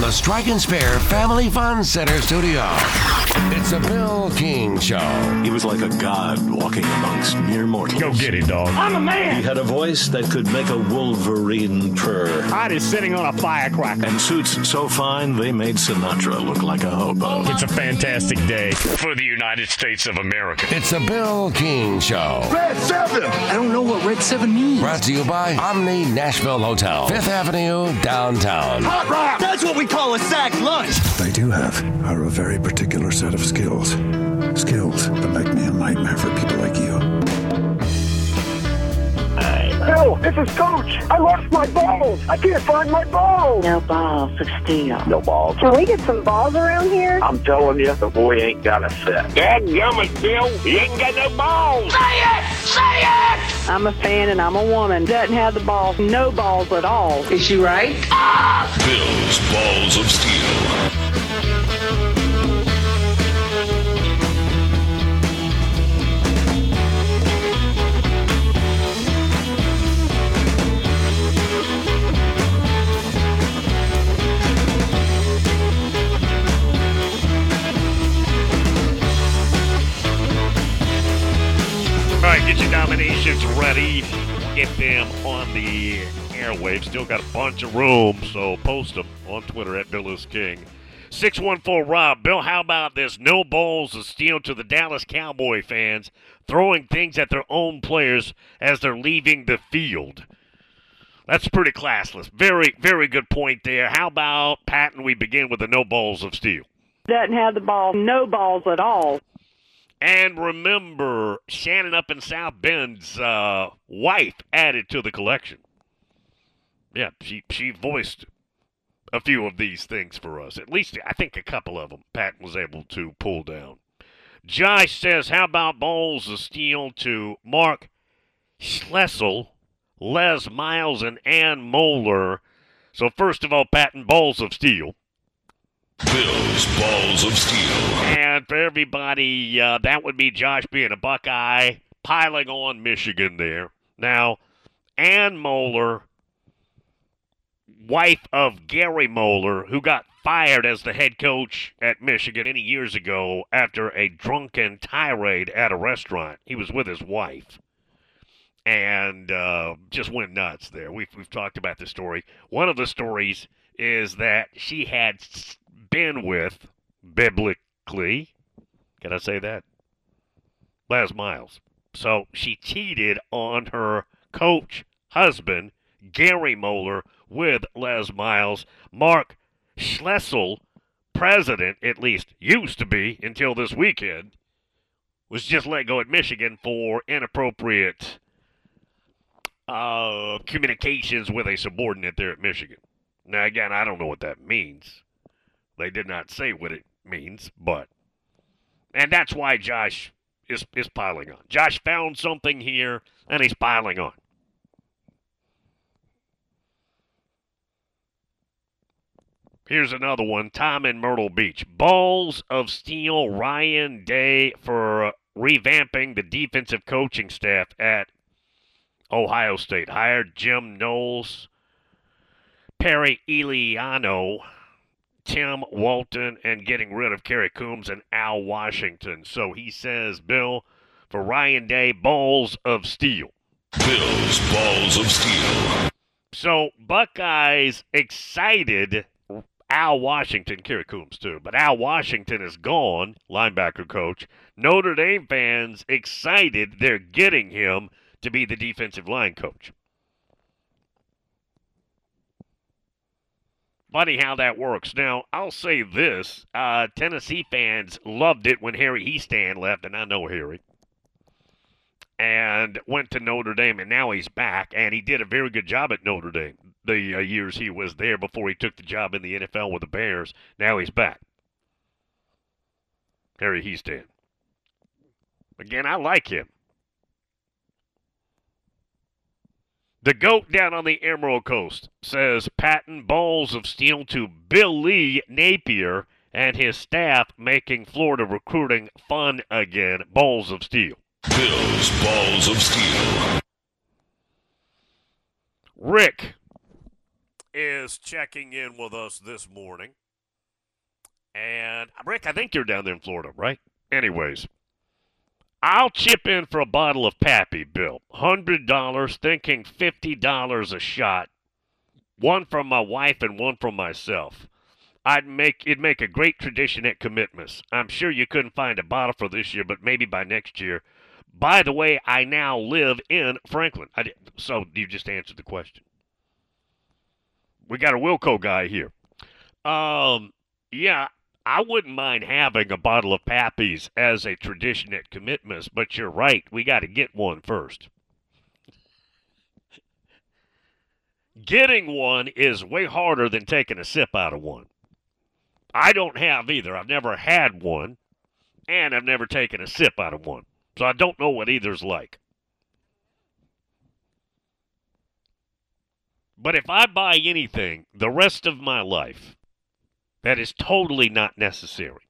the Strike and Spare Family Fun Center studio. It's a Bill King Show. He was like a god walking amongst mere mortals. Go get it, dog. I'm a man. He had a voice that could make a wolverine purr. Art is sitting on a firecracker. And suits so fine, they made Sinatra look like a hobo. It's a fantastic day for the United States of America. It's a Bill King Show. Red 7. I don't know what Red 7 means. Brought to you by Omni Nashville Hotel, 5th Avenue, downtown. Hot rock. That's what we call a sack lunch. They do have are a very particular set of skills. Skills that make me a nightmare for people like you. Bill, this is Coach. I lost my balls. I can't find my balls. No balls of steel. No balls. Can we get some balls around here? I'm telling you, the boy ain't got a set. Dadgummit, Bill. He ain't got no balls. Say it! Say it! I'm a fan and I'm a woman. Doesn't have the balls. No balls at all. Is she right? Bill's Balls of Steel. All right, get your nominations ready. Get them on the airwaves. Still got a bunch of room, so post them on Twitter at Bill is King. 614-ROB. Bill, how about this? No balls of steel to the Dallas Cowboy fans throwing things at their own players as they're leaving the field. That's pretty classless. Very, very good point there. How about, Patton, we begin with the no balls of steel? Doesn't have the balls. No balls at all. And remember, Shannon up in South Bend's wife added to the collection. Yeah, she voiced a few of these things for us. At least, I think a couple of them Patton was able to pull down. Josh says, how about balls of steel to Mark Schlessel, Les Miles, and Ann Moeller? So first of all, Patton, balls of steel. Bill's Balls of Steel. And for everybody, that would be Josh being a Buckeye, piling on Michigan there. Now, Ann Moeller, wife of Gary Moeller, who got fired as the head coach at Michigan many years ago after a drunken tirade at a restaurant. He was with his wife. And just went nuts there. We've talked about this story. One of the stories is that she had been with, biblically, can I say that? Les Miles. So she cheated on her coach husband, Gary Moeller, with Les Miles. Mark Schlessel, president, at least used to be until this weekend, was just let go at Michigan for inappropriate communications with a subordinate there at Michigan. Now, again, I don't know what that means. They did not say what it means, but... And that's why Josh is piling on. Josh found something here, and he's piling on. Here's another one. Tom in Myrtle Beach. Balls of steel, Ryan Day for revamping the defensive coaching staff at Ohio State. Hired Jim Knowles, Perry Eliano, Tim Walton, and getting rid of Kerry Coombs and Al Washington. So he says, Bill, for Ryan Day, balls of steel. Bill's Balls of Steel. So Buckeyes excited Al Washington, Kerry Coombs too, but Al Washington is gone, linebacker coach. Notre Dame fans excited they're getting him to be the defensive line coach. Funny how that works. Now, I'll say this. Tennessee fans loved it when Harry Easton left, and I know Harry, and went to Notre Dame, and now he's back, and he did a very good job at Notre Dame the years he was there before he took the job in the NFL with the Bears. Now he's back. Harry Easton. Again, I like him. The GOAT down on the Emerald Coast says, Patton, balls of steel to Bill Lee Napier and his staff making Florida recruiting fun again. Balls of steel. Bill's Balls of Steel. Rick is checking in with us this morning. And, Rick, I think you're down there in Florida, right? Anyways, I'll chip in for a bottle of Pappy, Bill. $100, thinking $50 a shot. One from my wife and one from myself. It'd make a great tradition at Commitments. I'm sure you couldn't find a bottle for this year, but maybe by next year. By the way, I now live in Franklin. So you just answered the question. We got a Wilco guy here. Yeah, I wouldn't mind having a bottle of Pappy's as a tradition at Commitments, but you're right. We got to get one first. Getting one is way harder than taking a sip out of one. I don't have either. I've never had one, and I've never taken a sip out of one. So I don't know what either's like. But if I buy anything the rest of my life that is totally not necessary,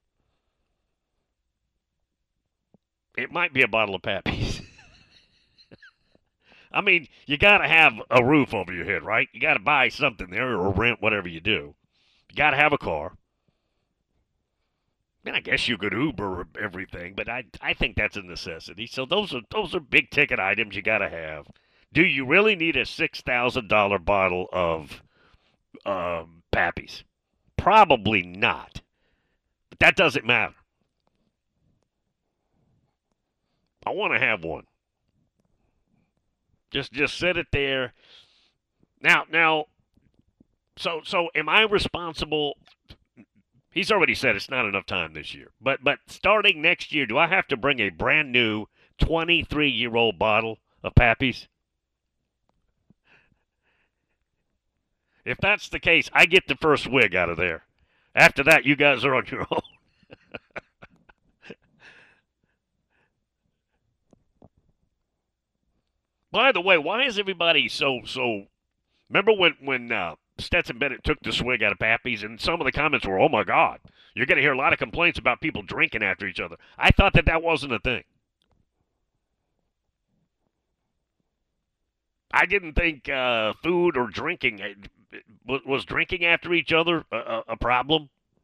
it might be a bottle of Pappy's. I mean, you got to have a roof over your head, right? You got to buy something there or rent whatever you do. You got to have a car. And I guess you could Uber everything, but I think that's a necessity. So those are big ticket items you got to have. Do you really need a $6,000 bottle of Pappy's? Probably not. But that doesn't matter. I want to have one. Just set it there. Now, so am I responsible? He's already said it's not enough time this year. But starting next year, do I have to bring a brand new 23-year-old bottle of Pappy's? If that's the case, I get the first wig out of there. After that, you guys are on your own. By the way, why is everybody so? Remember when Stetson Bennett took the swig out of Pappy's, and some of the comments were, "Oh my God, you're going to hear a lot of complaints about people drinking after each other." I thought that wasn't a thing. I didn't think food or drinking was drinking after each other a problem.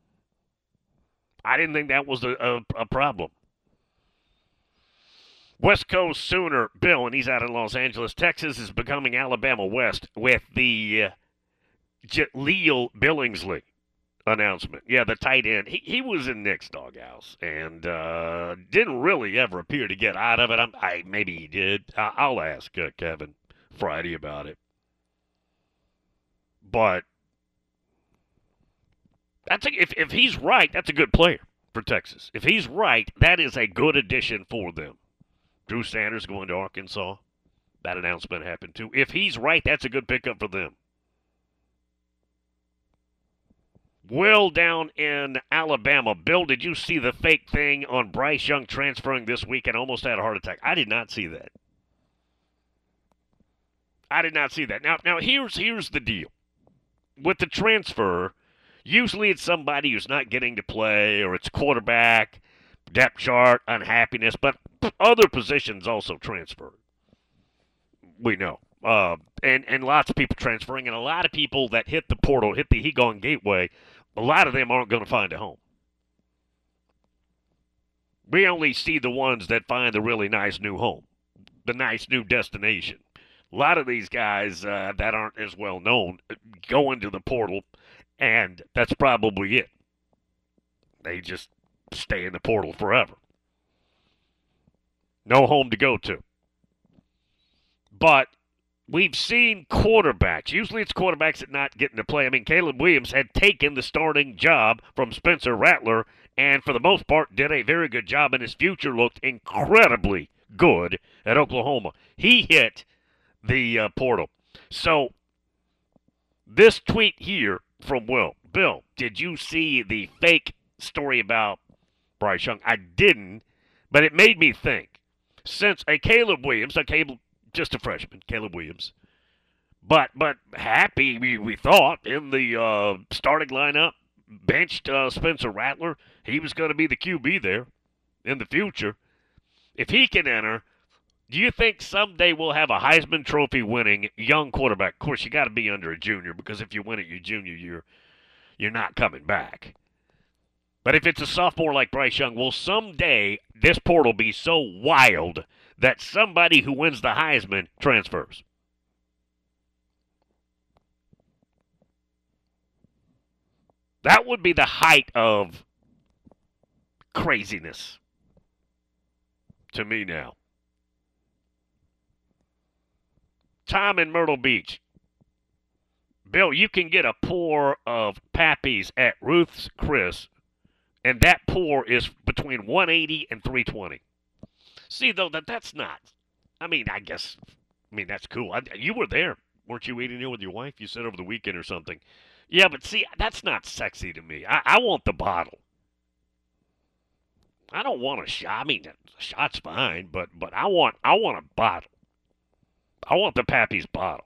I didn't think that was a problem. West Coast Sooner, Bill, and he's out in Los Angeles. Texas is becoming Alabama West with the Jaleel Billingsley announcement. Yeah, the tight end. He was in Nick's doghouse and didn't really ever appear to get out of it. Maybe he did. I'll ask Kevin Friday about it. But if he's right, that's a good player for Texas. If he's right, that is a good addition for them. Drew Sanders going to Arkansas. That announcement happened too. If he's right, that's a good pickup for them. Will down in Alabama. Bill, did you see the fake thing on Bryce Young transferring this week and almost had a heart attack? I did not see that. Now here's the deal. With the transfer, usually it's somebody who's not getting to play, or it's quarterback, depth chart, unhappiness, but other positions also transfer. We know. And lots of people transferring, and a lot of people that hit the portal, hit the Hegon Gateway, a lot of them aren't going to find a home. We only see the ones that find the really nice new home, the nice new destination. A lot of these guys that aren't as well known go into the portal, and that's probably it. They just stay in the portal forever. No home to go to. But we've seen quarterbacks. Usually it's quarterbacks that not getting to play. I mean, Caleb Williams had taken the starting job from Spencer Rattler, and for the most part did a very good job, and his future looked incredibly good at Oklahoma. He hit the portal. So this tweet here from Will. Bill, did you see the fake story about Bryce Young? I didn't, but it made me think. Since a Caleb Williams, just a freshman, Caleb Williams, but happy, we thought, in the starting lineup, benched Spencer Rattler. He was going to be the QB there in the future. If he can enter, Do you think someday we'll have a Heisman Trophy winning young quarterback? Of course, you got to be under a junior, because if you win it your junior year, you're not coming back. But if it's a sophomore like Bryce Young, will someday this portal be so wild that somebody who wins the Heisman transfers? That would be the height of craziness to me now. Tom in Myrtle Beach. Bill, you can get a pour of Pappy's at Ruth's Chris, and that pour is between 180 and 320. See, though, that's not. I mean, that's cool. You were there. Weren't you eating it with your wife? You said over the weekend or something. Yeah, but see, that's not sexy to me. I want the bottle. I don't want a shot. I mean, a shot's fine, but I want a bottle. I want the Pappy's bottle.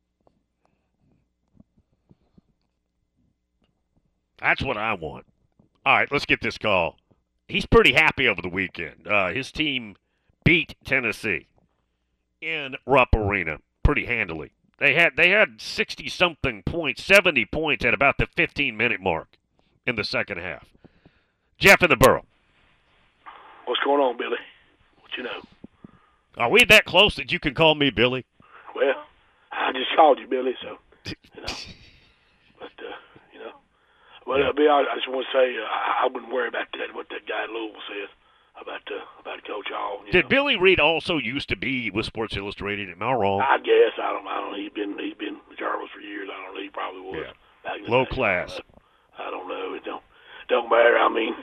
That's what I want. All right, let's get this call. He's pretty happy over the weekend. His team beat Tennessee in Rupp Arena pretty handily. They had 60-something points, 70 points at about the 15-minute mark in the second half. Jeff in the Borough. What's going on, Billy? What you know? Are we that close that you can call me Billy? Well, I just called you Billy, so, you know. But, you know. Well, Bill, I just want to say I wouldn't worry about that, what that guy in Louisville says about Coach Hall. Did Billy Reed also used to be with Sports Illustrated? Am I wrong? I guess. I don't know. He's been with Jarvis for years. I don't know. He probably was. Yeah. Back in the Low day. class. I don't know. It don't matter. I mean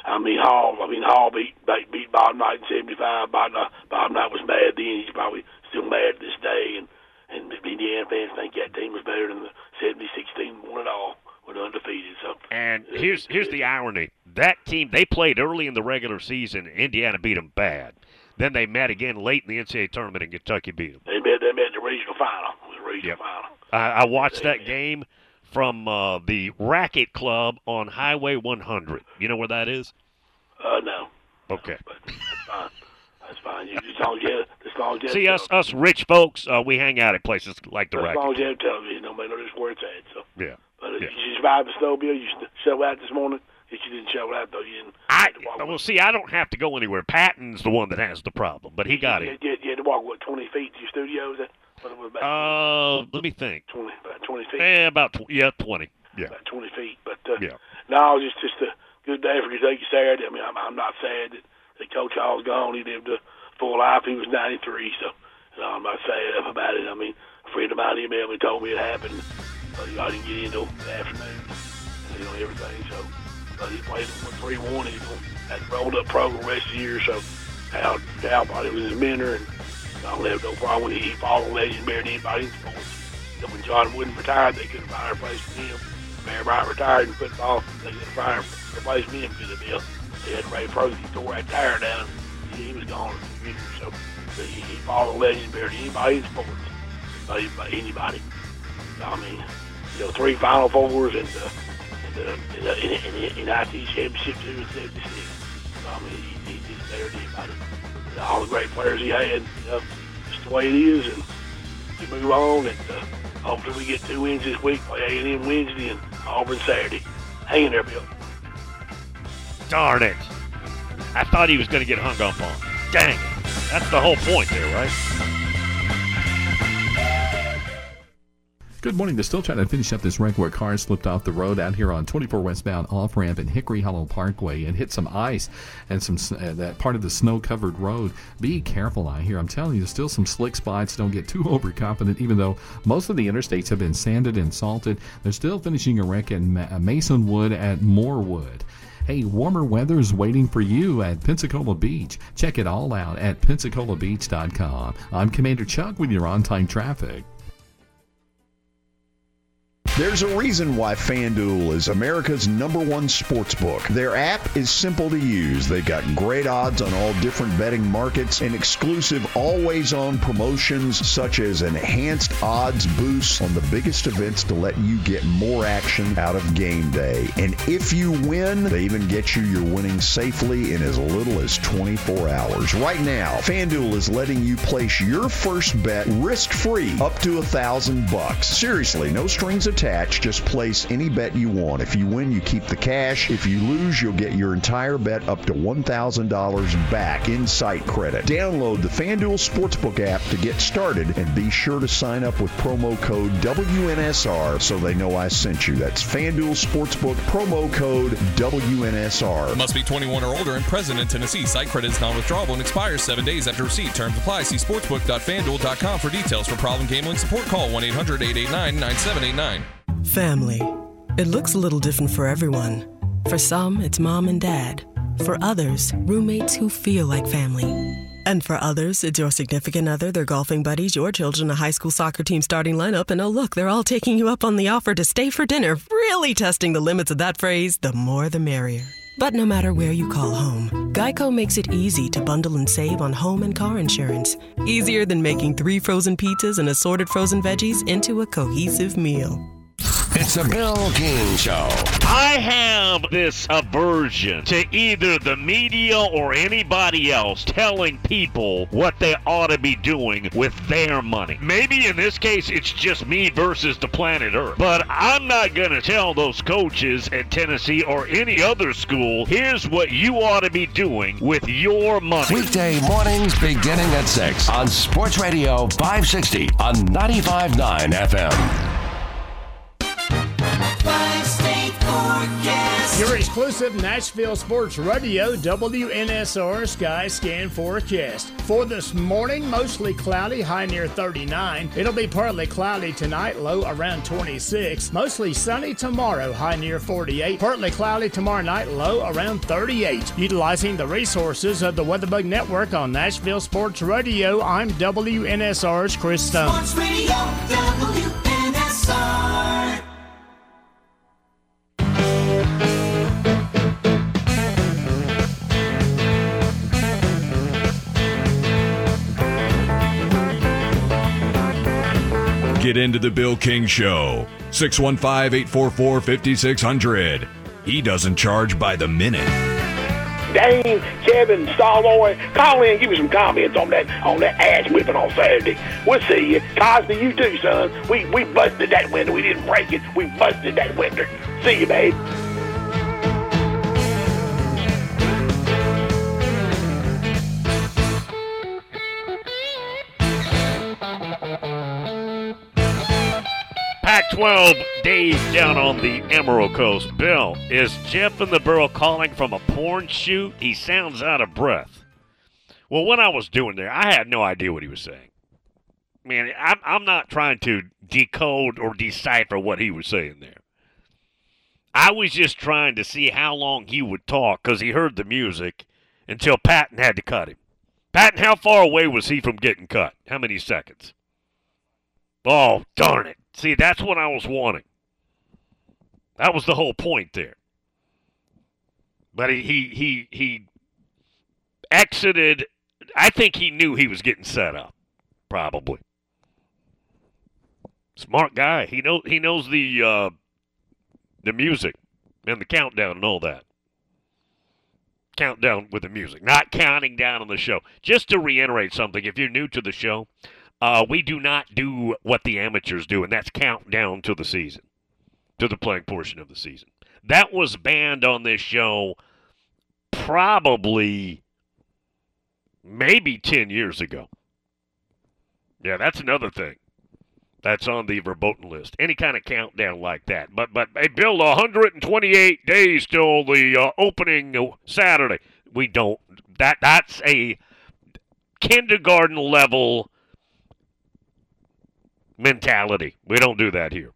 Hall beat Bob Knight in '75. Bob Knight was mad then. He's probably still mad to this day. And Indiana fans think that team was better than the '76 team. Won it all. Went undefeated. So. And here's the irony. That team, they played early in the regular season. Indiana beat them bad. Then they met again late in the NCAA tournament, and Kentucky beat them. They met in the regional final. It was a regional final. I watched that game from the Racket Club on Highway 100. You know where that is? No. Okay. But that's fine. That's fine. As long as you See, us rich folks, we hang out at places like the Racket. As long as you have television, nobody knows where it's at. So. Yeah. But you survived the snow, Bill. You show out this morning. If you didn't show out, though, you didn't. I don't have to go anywhere. Patton's the one that has the problem, but he got it. You had to walk, 20 feet to your studio? Is that what it was about? Let me think. 20 feet? Yeah, about 20. Yeah. About 20 feet. But, yeah. No, just a good day for Kentucky Saturday. I mean, I'm not sad that Coach Hall's gone. He lived a full life. He was 93, so I'm not sad about it. I mean, a friend of mine emailed me and told me it happened. I didn't get into the afternoon, everything. So he played 3-1. He's had a rolled-up program the rest of the year. So Hal probably was his mentor, and I left no problem. He followed legend better than anybody in sports. When John Wooden retired, they couldn't find a place for him. Mary Bryant retired in football. They couldn't find a place for him because of Bill. They had Ray Prosy tore that tire down. He was gone in the year. So he followed legend better than anybody in sports. Anybody. I mean, 3 Final Fours and in IT Championship 2 and 76. I mean, he's better than anybody. All the great players he had, just the way it is, and you move on. And hopefully we get 2 wins this week. Play A&M Wednesday and Auburn Saturday. Hang in there, Bill. Darn it! I thought he was going to get hung up on. Dang it! That's the whole point there, right? Good morning. They're still trying to finish up this wreck where cars slipped off the road out here on 24 westbound off-ramp in Hickory Hollow Parkway and hit some ice and some that part of the snow-covered road. Be careful out here. I'm telling you, there's still some slick spots. Don't get too overconfident. Even though most of the interstates have been sanded and salted, they're still finishing a wreck in Masonwood at Morewood. Hey, warmer weather is waiting for you at Pensacola Beach. Check it all out at PensacolaBeach.com. I'm Commander Chuck with your on-time traffic. There's a reason why FanDuel is America's #1 sports book. Their app is simple to use. They've got great odds on all different betting markets and exclusive always-on promotions such as enhanced odds boosts on the biggest events to let you get more action out of game day. And if you win, they even get you your winnings safely in as little as 24 hours. Right now, FanDuel is letting you place your first bet risk-free up to $1,000. Seriously, no strings attached. Just place any bet you want. If you win, you keep the cash. If you lose, you'll get your entire bet up to $1,000 back in site credit. Download the FanDuel Sportsbook app to get started and be sure to sign up with promo code WNSR so they know I sent you. That's FanDuel Sportsbook, promo code WNSR. Must be 21 or older and present in Tennessee. Site credit is non-withdrawable and expires 7 days after receipt. Terms apply. See sportsbook.fanduel.com for details. For problem gambling support, call 1-800-889-9789. Family. It looks a little different for everyone. For some, it's mom and dad. For others, roommates who feel like family. And for others, it's your significant other, their golfing buddies, your children, a high school soccer team starting lineup, and oh look, they're all taking you up on the offer to stay for dinner, really testing the limits of that phrase, the more the merrier. But no matter where you call home, Geico makes it easy to bundle and save on home and car insurance. Easier than making 3 frozen pizzas and assorted frozen veggies into a cohesive meal. It's a Bill King Show. I have this aversion to either the media or anybody else telling people what they ought to be doing with their money. Maybe in this case it's just me versus the planet Earth. But I'm not going to tell those coaches at Tennessee or any other school, here's what you ought to be doing with your money. Weekday mornings beginning at 6 on Sports Radio 560 on 95.9 FM. Your exclusive Nashville Sports Radio WNSR Sky Scan forecast. For this morning, mostly cloudy, high near 39. It'll be partly cloudy tonight, low around 26. Mostly sunny tomorrow, high near 48. Partly cloudy tomorrow night, low around 38. Utilizing the resources of the WeatherBug Network on Nashville Sports Radio, I'm WNSR's Chris Stone. Sports Radio WNSR. Get into the Bill King Show. 615-844-5600. He doesn't charge by the minute. Dane, Kevin, Starboy, call in, give me some comments on that ass whipping on Saturday. We'll see you. Cosby, you too, son. We busted that window. We didn't break it. We busted that window. See you, babe. Pac-12 Dave down on the Emerald Coast. Bill, is Jeff in the Burrow calling from a porn shoot? He sounds out of breath. Well, what I was doing there, I had no idea what he was saying. Man, I'm not trying to decode or decipher what he was saying there. I was just trying to see how long he would talk because he heard the music until Patton had to cut him. Patton, how far away was he from getting cut? How many seconds? Oh, darn it. See, that's what I was wanting. That was the whole point there. But he exited. I think he knew he was getting set up, probably. Smart guy. He knows the music and the countdown and all that. Countdown with the music, not counting down on the show. Just to reiterate something, if you're new to the show, we do not do what the amateurs do, and that's count down to the season, to the playing portion of the season. That was banned on this show probably maybe 10 years ago. Yeah, that's another thing that's on the verboten list. Any kind of countdown like that. But hey, Bill, 128 days till the opening Saturday. We don't. That's a kindergarten level mentality. We don't do that here.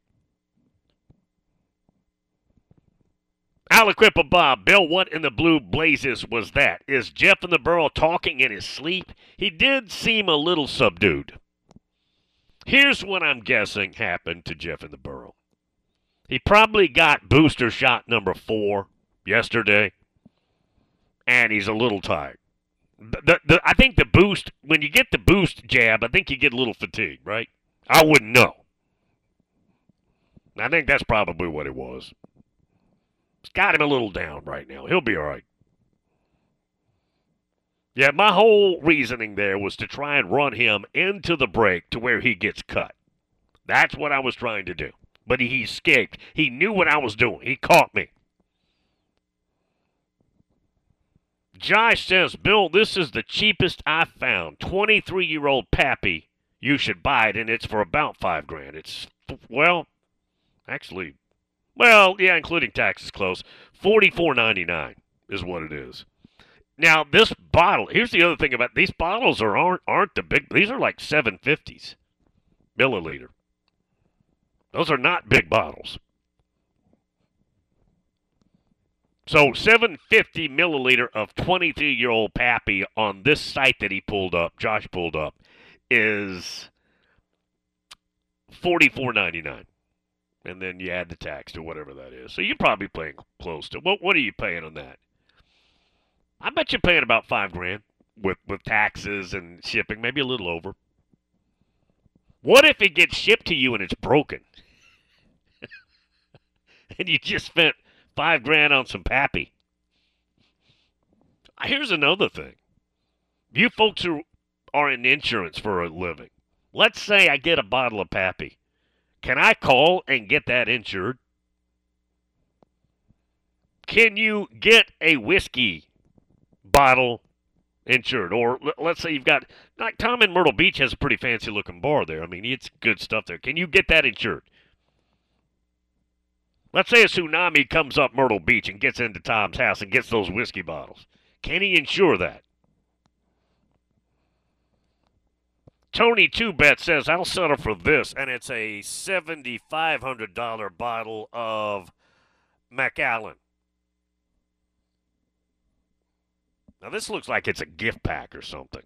Aliquippa Bob, Bill, what in the blue blazes was that? Is Jeff in the Burrow talking in his sleep? He did seem a little subdued. Here's what I'm guessing happened to Jeff in the Burrow. He probably got booster shot number 4 yesterday, and he's a little tired. I think the boost, when you get the boost jab, I think you get a little fatigued, right? I wouldn't know. I think that's probably what it was. It's got him a little down right now. He'll be all right. Yeah, my whole reasoning there was to try and run him into the break to where he gets cut. That's what I was trying to do. But he escaped. He knew what I was doing. He caught me. Josh says, Bill, this is the cheapest I've found. 23-year-old Pappy. You should buy it, and it's for about $5,000. It's, well, actually, including taxes close, $44.99 is what it is. Now, this bottle, here's the other thing about these bottles aren't the big, these are like 750s milliliter. Those are not big bottles. So 750 milliliter of 23-year-old Pappy on this site that Josh pulled up, is $44.99. And then you add the tax to whatever that is. So you're probably paying close to, what are you paying on that? I bet you're paying about $5,000 with taxes and shipping, maybe a little over. What if it gets shipped to you and it's broken? And you just spent $5,000 on some Pappy. Here's another thing. You folks who are in insurance for a living, let's say I get a bottle of Pappy. Can I call and get that insured? Can you get a whiskey bottle insured? Or let's say you've got, like Tom in Myrtle Beach has a pretty fancy looking bar there. I mean, it's good stuff there. Can you get that insured? Let's say a tsunami comes up Myrtle Beach and gets into Tom's house and gets those whiskey bottles. Can he insure that? Tony 2Bet says, I'll settle for this, and it's a $7,500 bottle of Macallan. Now, this looks like it's a gift pack or something.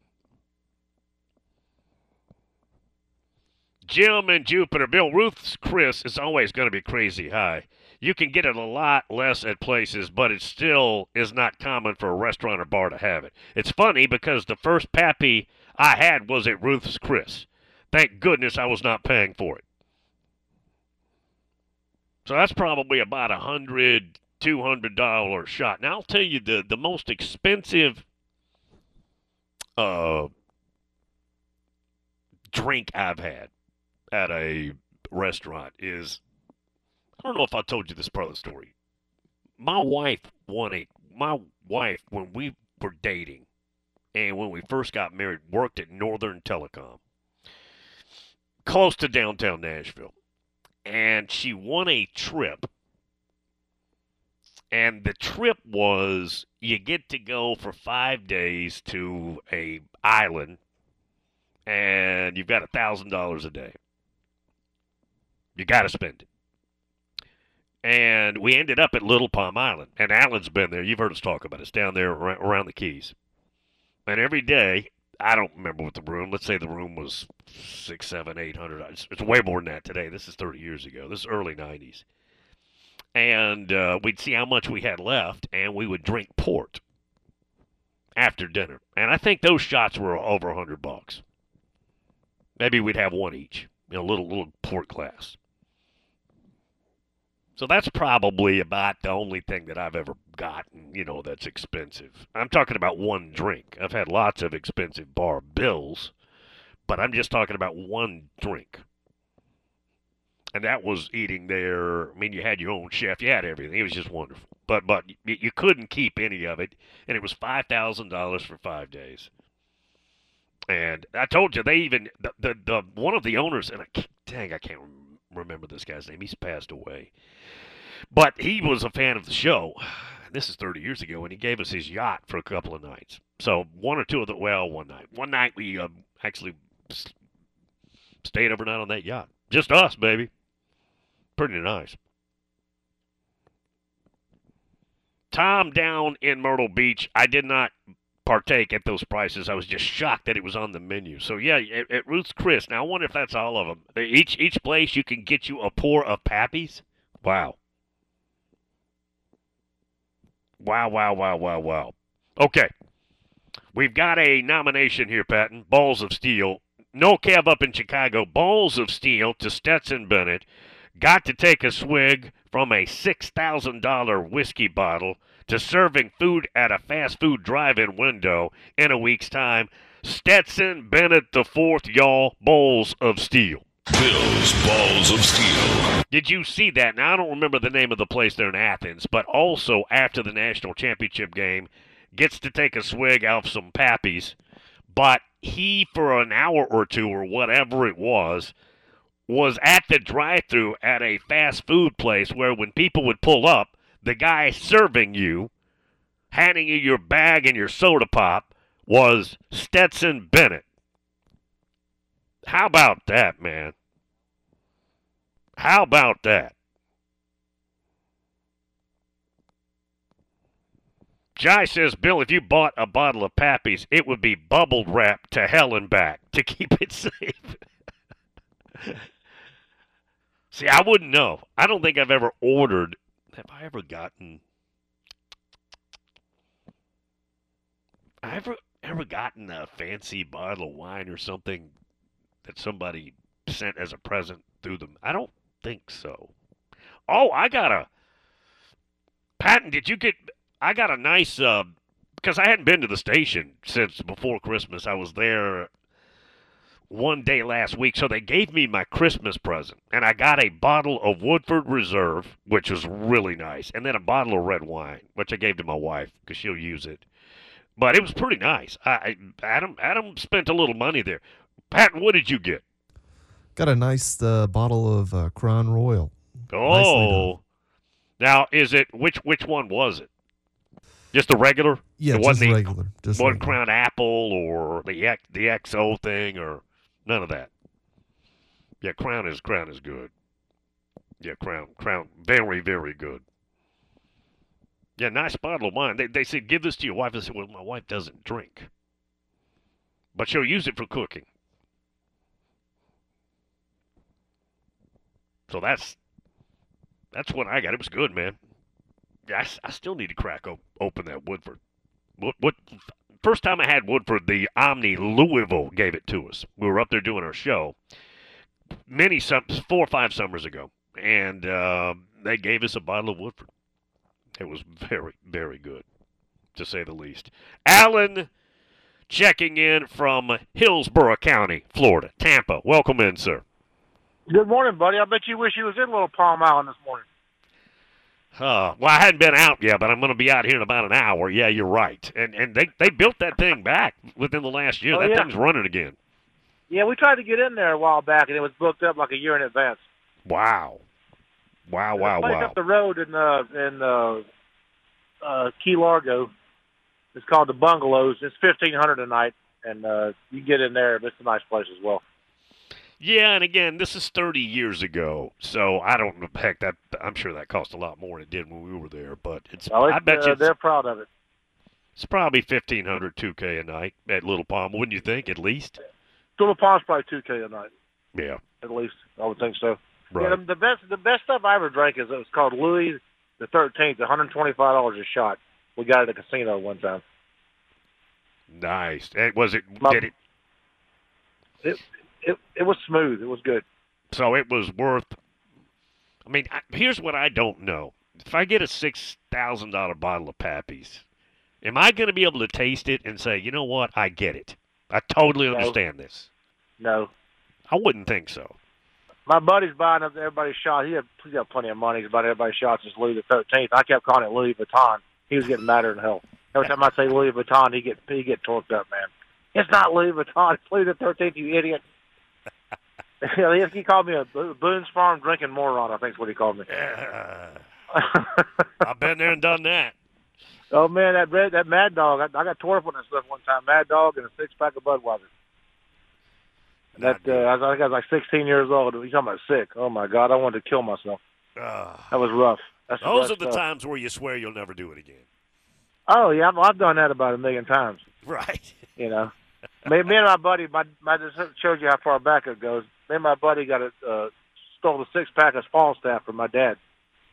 Jim and Jupiter. Bill, Ruth's Chris is always going to be crazy high. You can get it a lot less at places, but it still is not common for a restaurant or bar to have it. It's funny because the first Pappy I had was at Ruth's Chris. Thank goodness I was not paying for it. So that's probably about $100, $200 shot. Now, I'll tell you the most expensive drink I've had at a restaurant is, I don't know if I told you this part of the story. My wife, when we were dating and when we first got married, worked at Northern Telecom, close to downtown Nashville. And she won a trip. And the trip was, you get to go for 5 days to a island, and you've got $1,000 a day. You got to spend it. And we ended up at Little Palm Island. And Alan's been there. You've heard us talk about it. It's down there around the Keys. And every day, I don't remember what the room, let's say the room was $600, $700, $800. It's way more than that today. This is 30 years ago. This is early 90s. And we'd see how much we had left, and we would drink port after dinner. And I think those shots were over $100. Maybe we'd have one each, little port glass. So that's probably about the only thing that I've ever gotten, that's expensive. I'm talking about one drink. I've had lots of expensive bar bills, but I'm just talking about one drink. And that was eating there. I mean, you had your own chef. You had everything. It was just wonderful. But you couldn't keep any of it, and it was $5,000 for 5 days. And I told you, they even, the one of the owners, and I can't remember this guy's name. He's passed away. But he was a fan of the show. This is 30 years ago, and he gave us his yacht for a couple of nights. So one night. One night we actually stayed overnight on that yacht. Just us, baby. Pretty nice. Tom down in Myrtle Beach, I did not partake at those prices. I was just shocked that it was on the menu. So, yeah, at Ruth's Chris. Now, I wonder if that's all of them. Each place you can get you a pour of Pappies. Wow. Wow. Okay. We've got a nomination here, Patton. Balls of Steel. No Kev up in Chicago. Balls of Steel to Stetson Bennett. Got to take a swig from a $6,000 whiskey bottle to serving food at a fast food drive-in window in a week's time. Stetson Bennett IV, y'all. Balls of Steel. Bill's Balls of Steel. Did you see that? Now, I don't remember the name of the place there in Athens, but also after the national championship game, gets to take a swig out of some Pappies, but he, for an hour or two or whatever it was at the drive-thru at a fast food place where when people would pull up, the guy serving you, handing you your bag and your soda pop, was Stetson Bennett. How about that, man? How about that? Jai says, Bill, if you bought a bottle of Pappy's, it would be bubble wrapped to hell and back to keep it safe. See, I wouldn't know. I don't think I've ever ordered. Have I ever gotten? Ever gotten a fancy bottle of wine or something that somebody sent as a present through them? I don't think so. Oh, I got a Patton. Did you get? I got a nice because I hadn't been to the station since before Christmas. I was there one day last week, so they gave me my Christmas present, and I got a bottle of Woodford Reserve, which was really nice, and then a bottle of red wine, which I gave to my wife because she'll use it. But it was pretty nice. Adam spent a little money there. Patton, what did you get? Got a nice bottle of Crown Royal. Oh, now is it which one was it? Just the regular? Yeah, it just wasn't regular. Just one regular. Crown Apple or the XO thing or none of that. Yeah, Crown is good. Yeah, Crown, very, very good. Yeah, nice bottle of wine. They said, give this to your wife. I said, well, my wife doesn't drink. But she'll use it for cooking. So that's what I got. It was good, man. Yeah, I still need to crack open that Woodford. What? First time I had Woodford, the Omni Louisville gave it to us. We were up there doing our show 4 or 5 summers ago, and they gave us a bottle of Woodford. It was very, very good, to say the least. Alan checking in from Hillsborough County, Florida, Tampa. Welcome in, sir. Good morning, buddy. I bet you wish you was in Little Palm Island this morning. Well, I hadn't been out yet, but I'm going to be out here in about an hour. Yeah, you're right. And they built that thing back within the last year. That thing's running again. Yeah, we tried to get in there a while back, and it was booked up like a year in advance. Wow. The place up the road in Key Largo is called the Bungalows. It's $1,500 a night, and you get in there. It's a nice place as well. Yeah, and again, this is 30 years ago, so I don't know. Heck, I'm sure that cost a lot more than it did when we were there. But I bet you they're proud of it. It's probably $1,500 $2K a night at Little Palm, wouldn't you think? At least. Little Palm's probably $2K a night. Yeah. At least I would think so. Right. Yeah, the best stuff I ever drank is it was called Louis the 13th, $125 a shot. We got it at a casino one time. Nice. And was it? It was smooth. It was good. So it was worth. I mean, here's what I don't know. If I get a $6,000 bottle of Pappy's, am I going to be able to taste it and say, you know what, I get it? I totally understand this. No. I wouldn't think so. My buddy's buying up everybody's shot. He's got plenty of money. He's buying everybody's shots since Louis the 13th. I kept calling it Louis Vuitton. He was getting madder than hell. Every time I say Louis Vuitton, he get torqued up, man. It's not Louis Vuitton. It's Louis the 13th, you idiot. He called me a Boone's Farm drinking moron, I think is what he called me. I've been there and done that. Oh, man, that Mad Dog. I got tore up on that stuff one time. Mad Dog and a 6-pack of Budweiser. I think I was like 16 years old. He's talking about sick. Oh, my God, I wanted to kill myself. That was rough. Those are the times where you swear you'll never do it again. Oh, yeah, I've done that about 1 million times. Right. You know. Me and my buddy, I just showed you how far back it goes. Me and my buddy stole a 6-pack of Falstaff from my dad.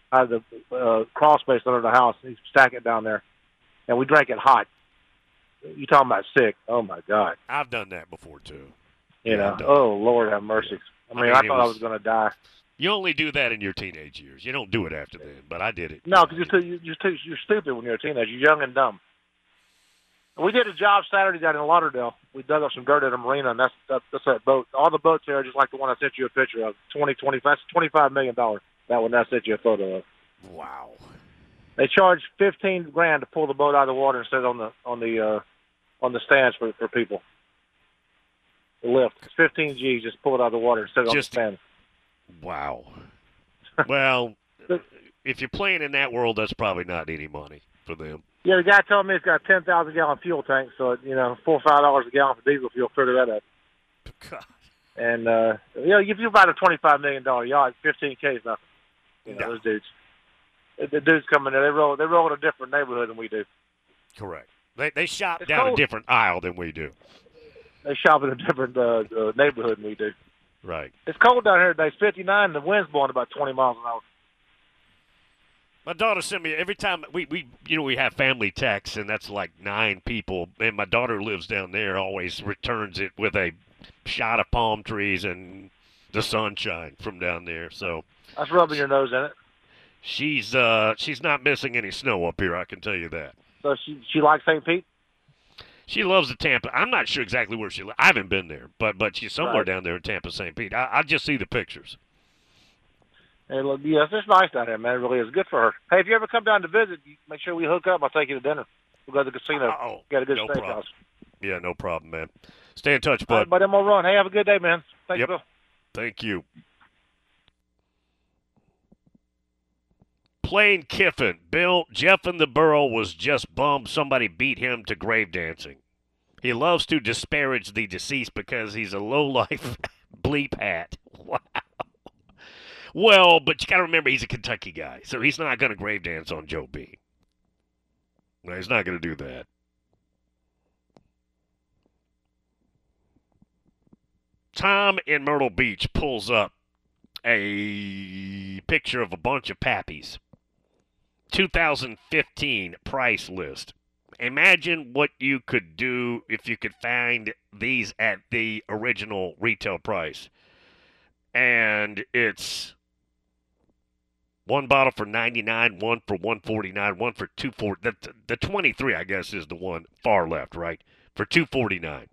out of the crawl space under the house. And he'd stack it down there, and we drank it hot. You talking about sick? Oh my God! I've done that before too. You know, oh Lord have mercy. I mean, I thought I was going to die. You only do that in your teenage years. You don't do it after then, but I did it. No, because you're stupid when you're a teenager. You're young and dumb. We did a job Saturday down in Lauderdale. We dug up some dirt at a marina, and that's that boat. All the boats there are just like the one I sent you a picture of. $25 million. That one I sent you a photo of. Wow. They charged $15,000 to pull the boat out of the water and set it on the stands for people. The lift. It's 15 G's, just pull it out of the water and set it on the stand. Wow. Well, if you're playing in that world, that's probably not any money for them. Yeah, the guy told me it's got a 10,000-gallon fuel tank, so $4 or $5 a gallon for diesel fuel. Figure that out. God. And if you buy a $25 million yacht, $15K is nothing. Those dudes. The dudes come in there. They roll in a different neighborhood than we do. Correct. They shop down a different aisle than we do. They shop in a different neighborhood than we do. Right. It's cold down here today. It's 59, and the wind's blowing about 20 miles an hour. My daughter sent me every time we have family texts, and that's like 9 people. And my daughter lives down there. Always returns it with a shot of palm trees and the sunshine from down there. So that's rubbing your nose in it. She's not missing any snow up here. I can tell you that. So she likes St. Pete. She loves the Tampa. I'm not sure exactly where she lives. I haven't been there, but she's somewhere down there in Tampa, St. Pete. I just see the pictures. And yes, it's nice down there, man. It really is good for her. Hey, if you ever come down to visit, make sure we hook up. I'll take you to dinner. We'll go to the casino. Oh, got a good no steakhouse. problem. Yeah, no problem, man. Stay in touch, bud. All right, buddy, I'm going to run. Hey, have a good day, man. Thank you, Bill. Thank you. Plain Kiffin. Bill, Jeff in the Borough was just bummed somebody beat him to grave dancing. He loves to disparage the deceased because he's a low-life bleep hat. Wow. Well, but you got to remember he's a Kentucky guy, so he's not going to grave dance on Joe B. No, he's not going to do that. Tom in Myrtle Beach pulls up a picture of a bunch of Pappies. 2015 price list. Imagine what you could do if you could find these at the original retail price. And it's one bottle for $99, one for $149, one for $249. The 23, I guess, is the one far left, right? For $249.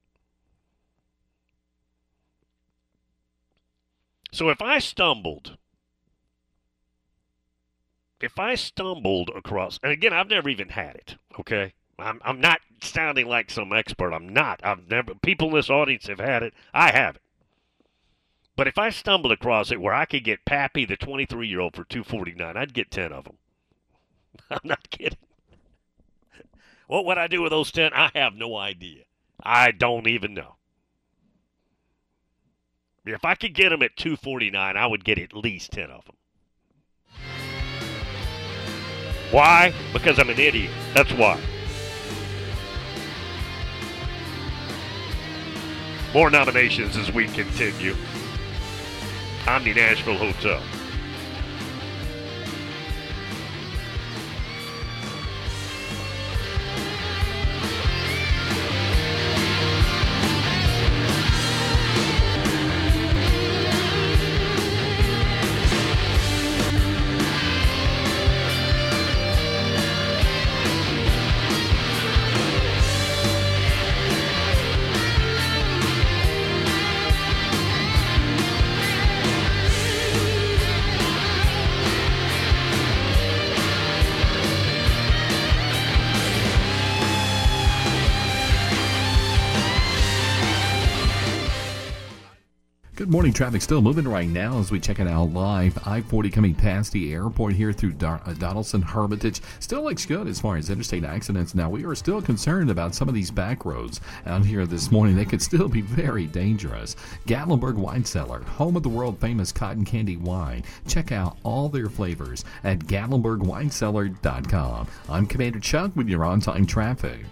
So if I stumbled across, and again, I've never even had it, okay? I'm not sounding like some expert. I'm not. People in this audience have had it. I haven't. But if I stumbled across it where I could get Pappy, the 23-year-old, for $249, I'd get 10 of them. I'm not kidding. What would I do with those 10? I have no idea. I don't even know. If I could get them at $249, I would get at least 10 of them. Why? Because I'm an idiot. That's why. More nominations as we continue. Omni Nashville Hotel. Good morning. Traffic still moving right now as we check it out live. I-40 coming past the airport here through Donaldson Hermitage. Still looks good as far as interstate accidents. Now, we are still concerned about some of these back roads out here this morning. They could still be very dangerous. Gatlinburg Wine Cellar, home of the world-famous cotton candy wine. Check out all their flavors at GatlinburgWineCellar.com. I'm Commander Chuck with your on-time traffic.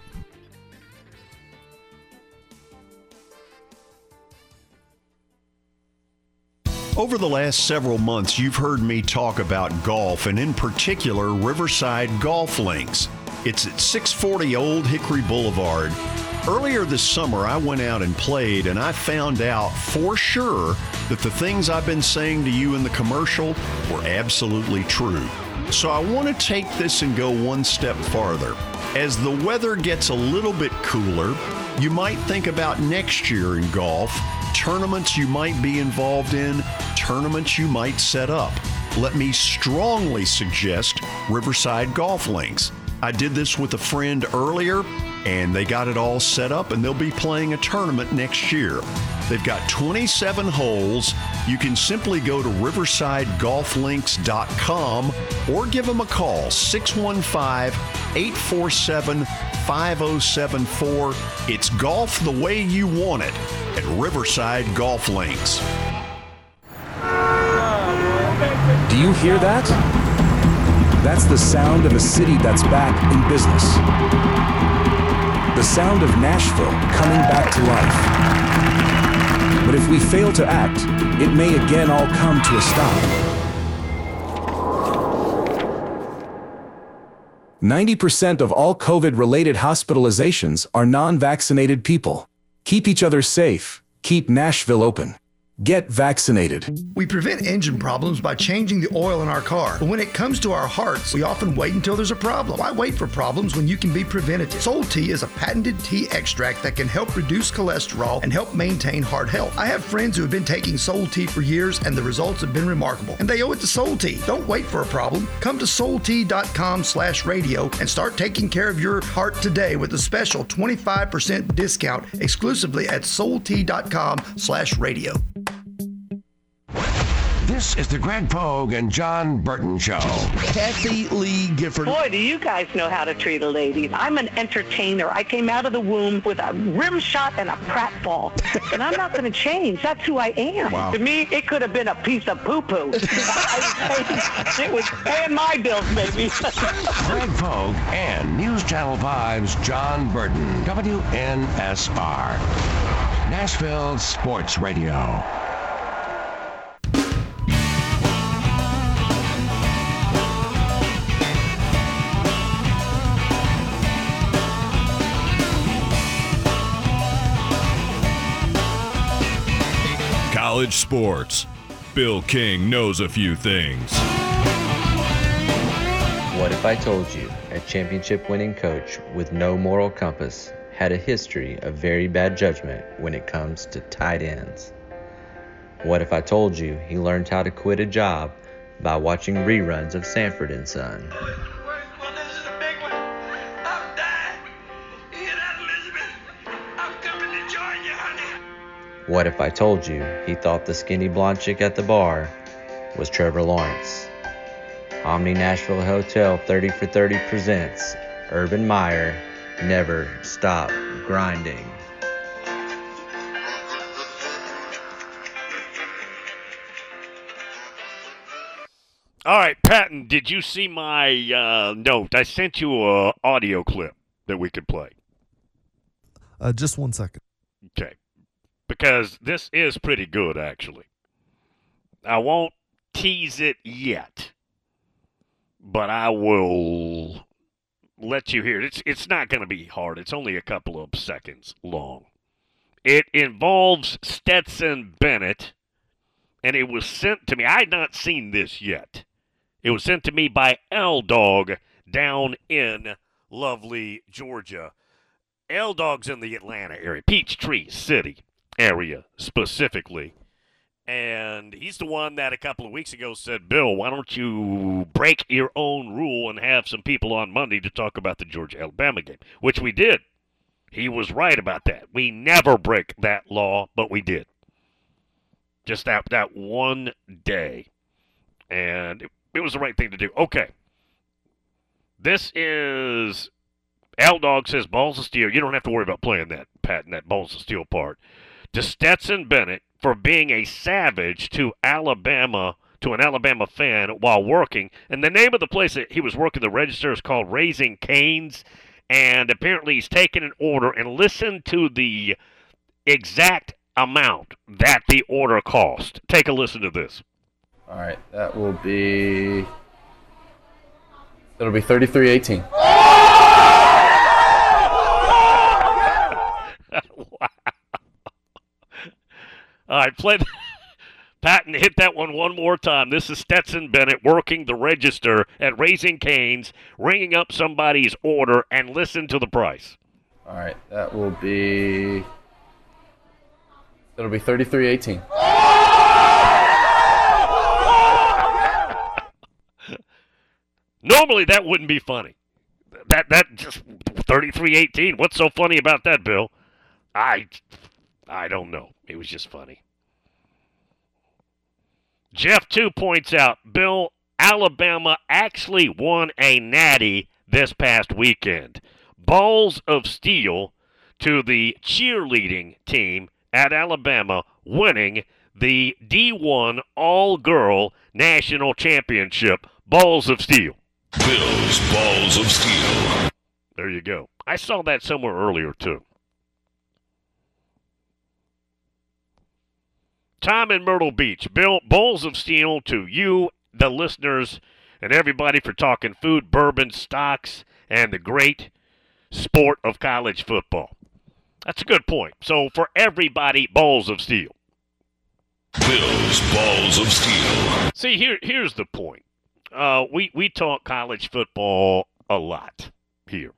Over the last several months, you've heard me talk about golf, and in particular, Riverside Golf Links. It's at 640 Old Hickory Boulevard. Earlier this summer, I went out and played, and I found out for sure that the things I've been saying to you in the commercial were absolutely true. So I want to take this and go one step farther. As the weather gets a little bit cooler, you might think about next year in golf, tournaments you might be involved in, tournaments you might set up. Let me strongly suggest Riverside Golf Links. I did this with a friend earlier, and they got it all set up, and they'll be playing a tournament next year. They've got 27 holes. You can simply go to riversidegolflinks.com or give them a call, 615-847-5074. It's golf the way you want it at Riverside Golf Links. Do you hear that? That's the sound of a city that's back in business. The sound of Nashville coming back to life. But if we fail to act, it may again all come to a stop. 90% of all COVID-related hospitalizations are non-vaccinated people. Keep each other safe. Keep Nashville open. Get vaccinated. We prevent engine problems by changing the oil in our car. But when it comes to our hearts, we often wait until there's a problem. Why wait for problems when you can be preventative? Soul Tea is a patented tea extract that can help reduce cholesterol and help maintain heart health. I have friends who have been taking Soul Tea for years, and the results have been remarkable. And they owe it to Soul Tea. Don't wait for a problem. Come to soultea.com/radio and start taking care of your heart today with a special 25% discount exclusively at soultea.com/radio. This is the Greg Pogue and John Burton Show. Kathy Lee Gifford. Boy, do you guys know how to treat a lady. I'm an entertainer. I came out of the womb with a rim shot and a pratfall. And I'm not going to change. That's who I am. Wow. To me, it could have been a piece of poo-poo. It was paying my bills, baby. Greg Pogue and News Channel 5's John Burton. WNSR. Nashville Sports Radio. College sports. Bill King knows a few things. What if I told you a championship-winning coach with no moral compass had a history of very bad judgment when it comes to tight ends? What if I told you he learned how to quit a job by watching reruns of Sanford and Son? What if I told you he thought the skinny blonde chick at the bar was Trevor Lawrence? Omni Nashville Hotel 30 for 30 presents Urban Meyer, Never Stop Grinding. All right, Patton, did you see my note? I sent you an audio clip that we could play. Just 1 second. Okay. Because this is pretty good, actually. I won't tease it yet, but I will let you hear it. It's not going to be hard. It's only a couple of seconds long. It involves Stetson Bennett, and it was sent to me. I had not seen this yet. It was sent to me by L-Dog down in lovely Georgia. L-Dog's in the Atlanta area, Peachtree City area specifically. And he's the one that a couple of weeks ago said, Bill, why don't you break your own rule and have some people on Monday to talk about the Georgia-Alabama game, which we did. He was right about that. We never break that law, but we did. Just that one day. And it was the right thing to do. Okay. This is L-Dog says balls of steel. You don't have to worry about playing that, Pat, that balls of steel part. To Stetson Bennett for being a savage to an Alabama fan while working. And the name of the place that he was working the register is called Raising Cane's. And apparently he's taken an order and listened to the exact amount that the order cost. Take a listen to this. All right, that will be... It'll be $33.18. Wow. All right, Patton, hit that one more time. This is Stetson Bennett working the register at Raising Cane's, ringing up somebody's order, and listen to the price. All right, that will be... It'll be $33.18. Normally that wouldn't be funny. That just $33.18. What's so funny about that, Bill? I don't know. It was just funny. Jeff 2 points out, Bill, Alabama actually won a natty this past weekend. Balls of steel to the cheerleading team at Alabama, winning the D1 All-Girl National Championship. Balls of steel. Bill's Balls of Steel. There you go. I saw that somewhere earlier, too. Tom in Myrtle Beach. Bill, Balls of Steel to you, the listeners, and everybody for talking food, bourbon, stocks, and the great sport of college football. That's a good point. So for everybody, Balls of Steel. Bill's Balls of Steel. See, here's the point. We talk college football a lot here.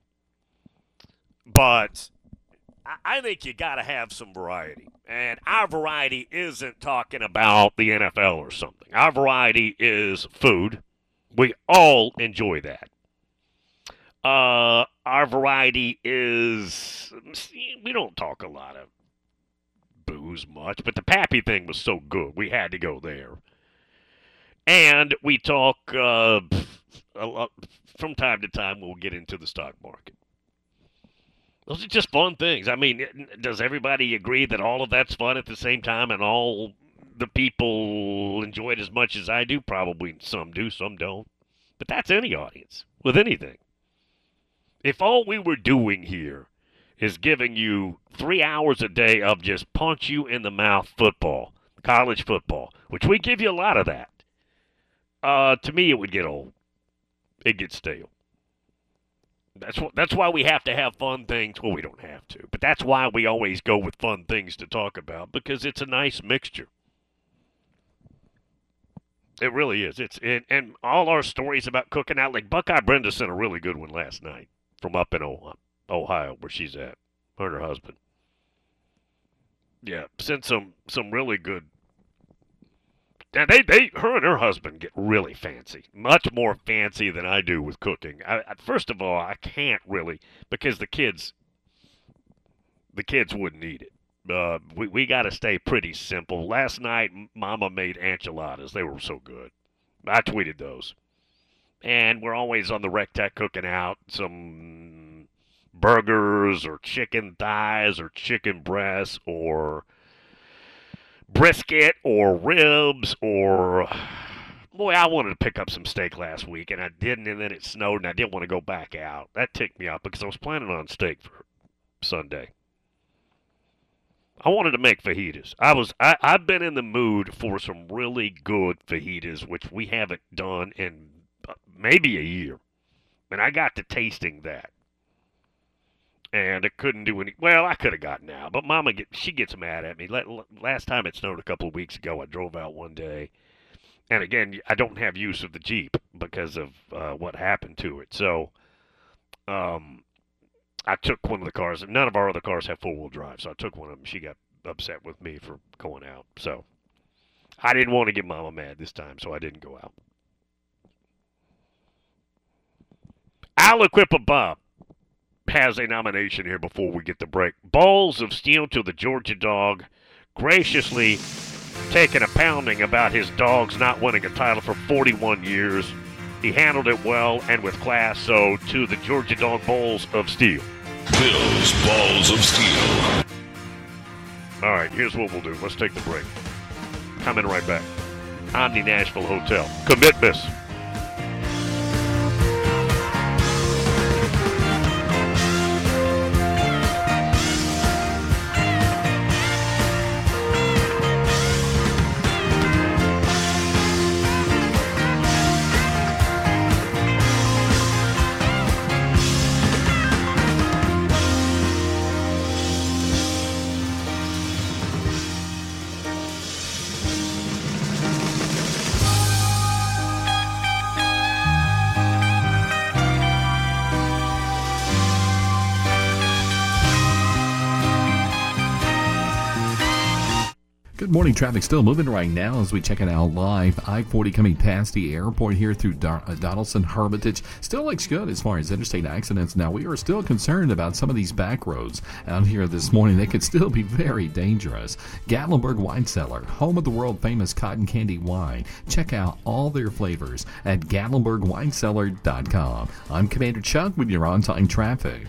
But I think you got to have some variety. And our variety isn't talking about the NFL or something. Our variety is food. We all enjoy that. Our variety is, we don't talk a lot of booze much, but the Pappy thing was so good, we had to go there. And we talk, a lot, from time to time, we'll get into the stock market. Those are just fun things. I mean, does everybody agree that all of that's fun at the same time and all the people enjoy it as much as I do? Probably some do, some don't. But that's any audience with anything. If all we were doing here is giving you 3 hours a day of just punch you in the mouth football, college football, which we give you a lot of that, to me it would get old. It gets stale. That's why we have to have fun things. Well, we don't have to, but that's why we always go with fun things to talk about, because it's a nice mixture. It really is. And all our stories about cooking out, like Buckeye Brenda sent a really good one last night from up in Ohio, where she's at, her and her husband. Yeah, sent some really good. And her and her husband get really fancy, much more fancy than I do with cooking. First of all, I can't really, because the kids wouldn't eat it. We got to stay pretty simple. Last night, Mama made enchiladas. They were so good. I tweeted those. And we're always on the Rec Tech cooking out some burgers or chicken thighs or chicken breasts or brisket or ribs or... Boy, I wanted to pick up some steak last week, and I didn't, and then it snowed, and I didn't want to go back out. That ticked me off because I was planning on steak for Sunday. I wanted to make fajitas. I've been in the mood for some really good fajitas, which we haven't done in maybe a year. And I got to tasting that. And I couldn't do any. Well, I could have gotten out, but Mama she gets mad at me. Last time it snowed a couple of weeks ago, I drove out one day. And again, I don't have use of the Jeep because of what happened to it. So I took one of the cars. None of our other cars have four-wheel drive, so I took one of them. She got upset with me for going out. So I didn't want to get Mama mad this time, so I didn't go out. Aliquippa Bob has a nomination here before we get the break. Balls of Steel to the Georgia Dog, graciously taking a pounding about his dogs not winning a title for 41 years. He handled it well and with class, so to the Georgia Dog Balls of Steel. Bill's Balls of Steel. All right, here's what we'll do. Let's take the break. Coming right back. Omni Nashville Hotel. Commit Miss. Good morning. Traffic still moving right now as we check it out live. I-40 coming past the airport here through Donaldson Hermitage. Still looks good as far as interstate accidents. Now, we are still concerned about some of these back roads out here this morning. They could still be very dangerous. Gatlinburg Wine Cellar, home of the world-famous cotton candy wine. Check out all their flavors at GatlinburgWineCellar.com. I'm Commander Chuck with your on-time traffic.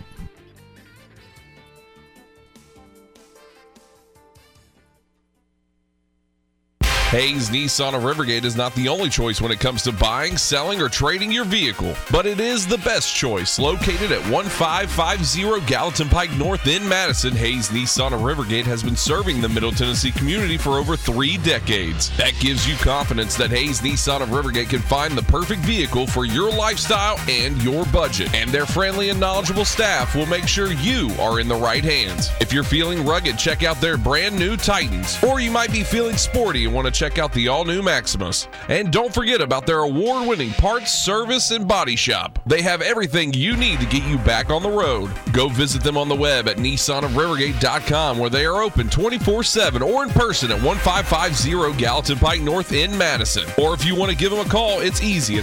Hayes Nissan of Rivergate is not the only choice when it comes to buying, selling, or trading your vehicle, but it is the best choice. Located at 1550 Gallatin Pike North in Madison, Hayes Nissan of Rivergate has been serving the Middle Tennessee community for over 3 decades. That gives you confidence that Hayes Nissan of Rivergate can find the perfect vehicle for your lifestyle and your budget. And their friendly and knowledgeable staff will make sure you are in the right hands. If you're feeling rugged, check out their brand new Titans. Or you might be feeling sporty and want to check out the all-new Maximus. And don't forget about their award-winning parts, service, and body shop. They have everything you need to get you back on the road. Go visit them on the web at nissanofrivergate.com, where they are open 24/7 or in person at 1550 Gallatin Pike North in Madison. Or if you want to give them a call, it's easy at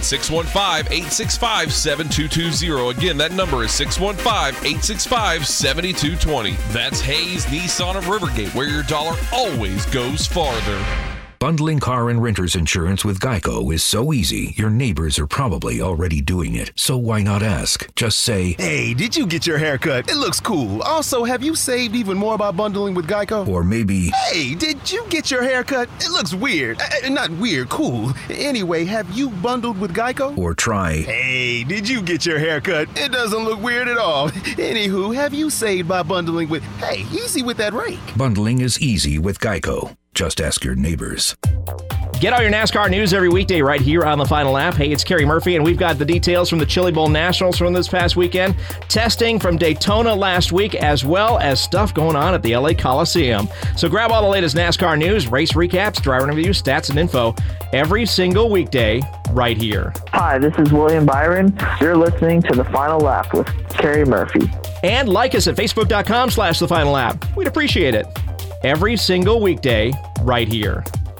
615-865-7220. Again, that number is 615-865-7220. That's Hayes Nissan of Rivergate, where your dollar always goes farther. Bundling car and renter's insurance with Geico is so easy, your neighbors are probably already doing it. So why not ask? Just say, "Hey, did you get your haircut? It looks cool. Also, have you saved even more by bundling with Geico?" Or maybe, "Hey, did you get your haircut? It looks weird. Not weird, cool. Anyway, have you bundled with Geico?" Or try, "Hey, did you get your haircut? It doesn't look weird at all. Anywho, have you saved by bundling with, hey, easy with that rake." Bundling is easy with Geico. Just ask your neighbors. Get all your NASCAR news every weekday right here on the Final Lap. Hey, it's Kerry Murphy, and we've got the details from the Chili Bowl Nationals from this past weekend, testing from Daytona last week, as well as stuff going on at the LA Coliseum. So grab all the latest NASCAR news, race recaps, driver reviews, stats, and info every single weekday right here. Hi, this is William Byron. You're listening to the Final Lap with Kerry Murphy. And like us at Facebook.com/The Final Lap. We'd appreciate it. Every single weekday right here.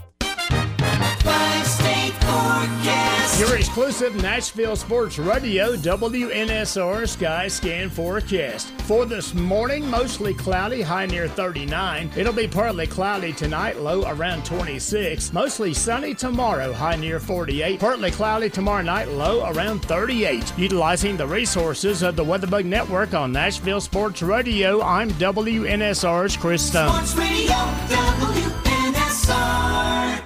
Your exclusive Nashville Sports Radio WNSR Sky Scan forecast. For this morning, mostly cloudy, high near 39. It'll be partly cloudy tonight, low around 26. Mostly sunny tomorrow, high near 48. Partly cloudy tomorrow night, low around 38. Utilizing the resources of the WeatherBug Network on Nashville Sports Radio, I'm WNSR's Chris Stone. Sports Radio WNSR.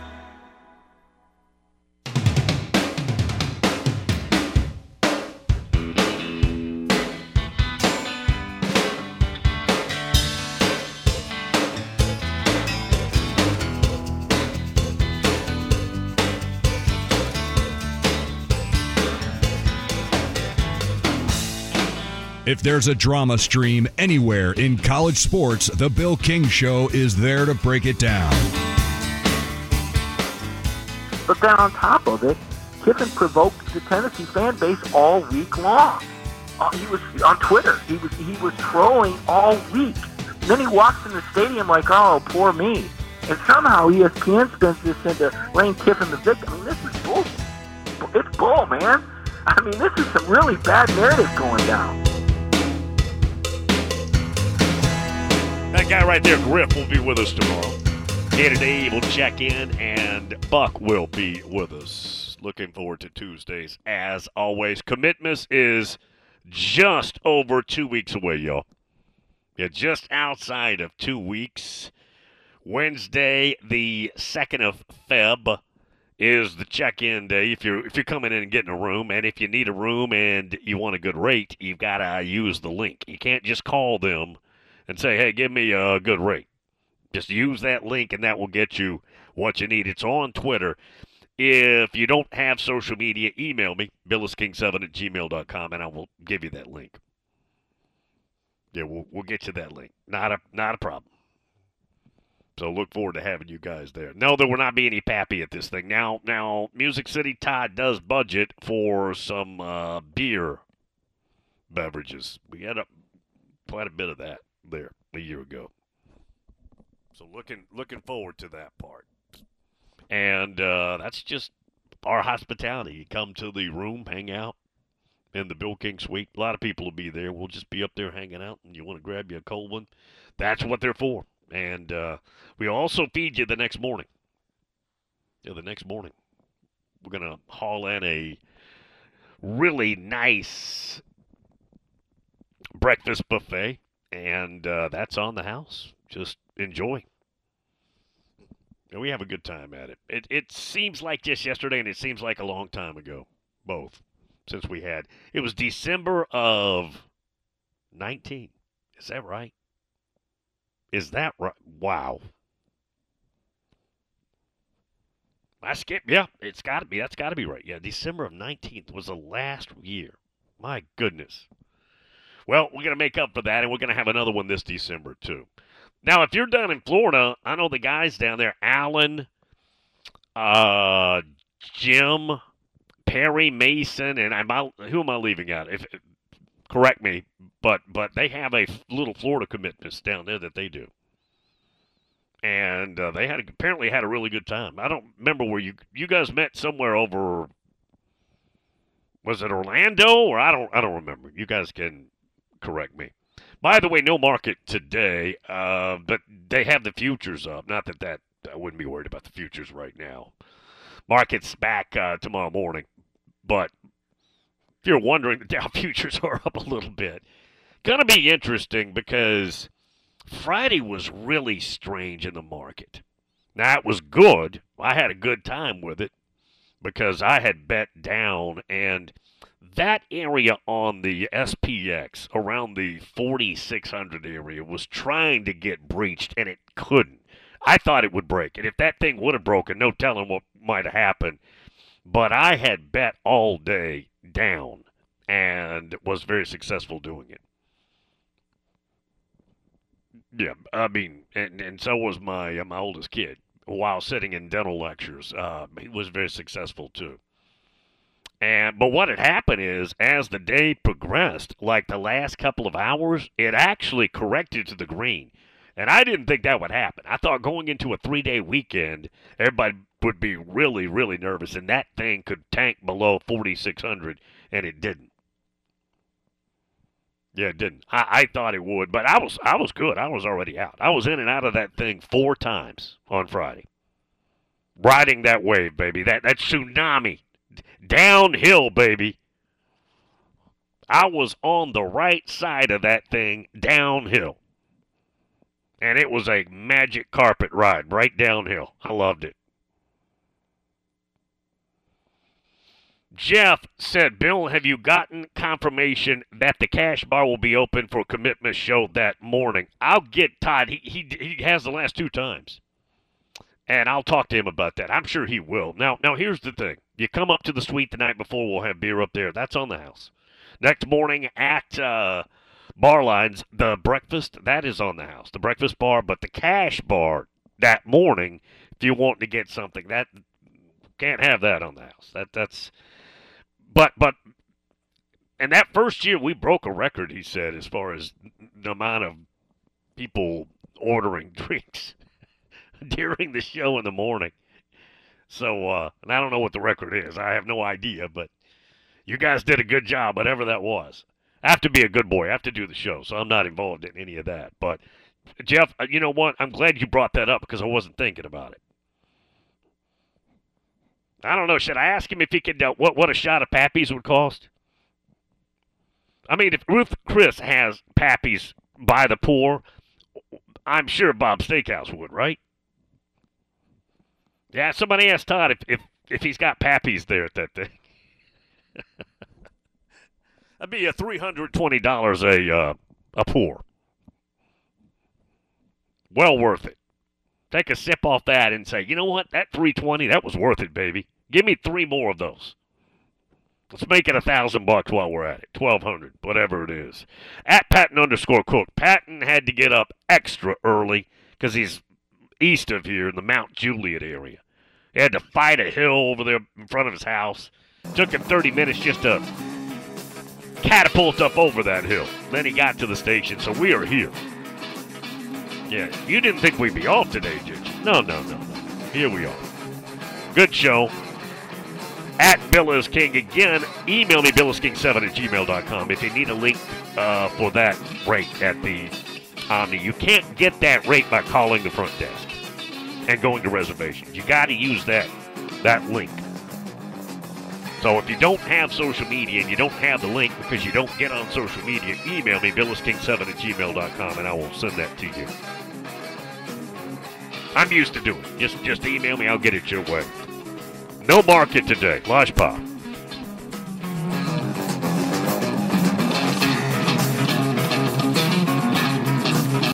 If there's a drama stream anywhere in college sports, the Bill King Show is there to break it down. But then on top of it, Kiffin provoked the Tennessee fan base all week long. He was on Twitter. He was trolling all week. And then he walks in the stadium like, "Oh, poor me," and somehow ESPN spins this into Lane Kiffin the victim. I mean, this is bull. It's bull, man. I mean, this is some really bad narrative going down. That guy right there, Griff, will be with us tomorrow. Here today, we'll check in, and Buck will be with us. Looking forward to Tuesdays, as always. Commitments is just over 2 weeks away, y'all. Yeah, just outside of 2 weeks. Wednesday, the 2nd of Feb, is the check-in day. If you're coming in and getting a room, and if you need a room and you want a good rate, you've got to use the link. You can't just call them and say, "Hey, give me a good rate." Just use that link, and that will get you what you need. It's on Twitter. If you don't have social media, email me, billisking7@gmail.com, and I will give you that link. Yeah, we'll get you that link. Not a problem. So look forward to having you guys there. No, there will not be any pappy at this thing. Now, Music City Todd does budget for some beer beverages. We had quite a bit of that there a year ago. So looking forward to that part. And that's just our hospitality. You come to the room, hang out in the Bill King Suite. A lot of people will be there. We'll just be up there hanging out, and you want to grab you a cold one. That's what they're for. And we also feed you the next morning. Yeah, the next morning. We're going to haul in a really nice breakfast buffet, and that's on the house. Just enjoy. And we have a good time at it. It seems like just yesterday, and it seems like a long time ago, both, since we had. It was December of 19. Is that right? Is that right? Wow. I skipped. Yeah, it's got to be. That's got to be right. Yeah, December of 19th was the last year. My goodness. Well, we're going to make up for that, and we're going to have another one this December, too. Now, if you're down in Florida, I know the guys down there, Alan, Jim, Perry, Mason, and who am I leaving out? Correct me, but they have a little Florida commitments down there that they do. And they apparently had a really good time. I don't remember where you guys met somewhere over. Was it Orlando or I don't remember. You guys can correct me. By the way, no market today, but they have the futures up. Not that I wouldn't be worried about the futures right now. Market's back tomorrow morning, but if you're wondering, the Dow futures are up a little bit. Gonna be interesting because Friday was really strange in the market. Now, it was good. I had a good time with it because I had bet down, and that area on the SPX around the 4,600 area was trying to get breached, and it couldn't. I thought it would break, and if that thing would have broken, no telling what might have happened. But I had bet all day down and was very successful doing it. Yeah, I mean, and so was my oldest kid while sitting in dental lectures. He was very successful too. But what had happened is, as the day progressed, like the last couple of hours, it actually corrected to the green. And I didn't think that would happen. I thought going into a 3-day weekend, everybody would be really, really nervous, and that thing could tank below 4,600, and it didn't. Yeah, it didn't. I thought it would, but I was good. I was already out. I was in and out of that thing 4 times on Friday. Riding that wave, baby. That tsunami. Downhill, baby. I was on the right side of that thing downhill. And it was a magic carpet ride right downhill. I loved it. Jeff said, Bill, have you gotten confirmation that the cash bar will be open for commitment show that morning? I'll get Todd. He has the last 2 times. And I'll talk to him about that. I'm sure he will. Now here's the thing. You come up to the suite the night before, we'll have beer up there. That's on the house. Next morning at Bar Lines, the breakfast, that is on the house. The breakfast bar, but the cash bar that morning, if you want to get something, that can't have that on the house. But and that first year we broke a record, he said, as far as the amount of people ordering drinks during the show in the morning. So, and I don't know what the record is. I have no idea, but you guys did a good job, whatever that was. I have to be a good boy. I have to do the show, so I'm not involved in any of that. But, Jeff, you know what? I'm glad you brought that up because I wasn't thinking about it. I don't know. Should I ask him if he could, what a shot of Pappy's would cost? I mean, if Ruth Chris has Pappy's by the pour, I'm sure Bob's Steakhouse would, right? Yeah, somebody asked Todd if he's got Pappy's there at that thing. That'd be $320 a pour. Well worth it. Take a sip off that and say, you know what? That $320, that was worth it, baby. Give me 3 more of those. Let's make it $1,000 while we're at it. $1,200, whatever it is. At Patton_Cook. Patton had to get up extra early because he's east of here in the Mount Juliet area. He had to fight a hill over there in front of his house. Took him 30 minutes just to catapult up over that hill. Then he got to the station, so we are here. Yeah, you didn't think we'd be off today, did you? No. Here we are. Good show. At Bill is King. Again, email me, billisking7@gmail.com if you need a link for that rate at the Omni. You can't get that rate by calling the front desk and going to reservations. You got to use that link. So if you don't have social media and you don't have the link because you don't get on social media, email me, billisking7@gmail.com, and I will send that to you. I'm used to doing it. Just email me. I'll get it your way. No market today. Lodge Pop.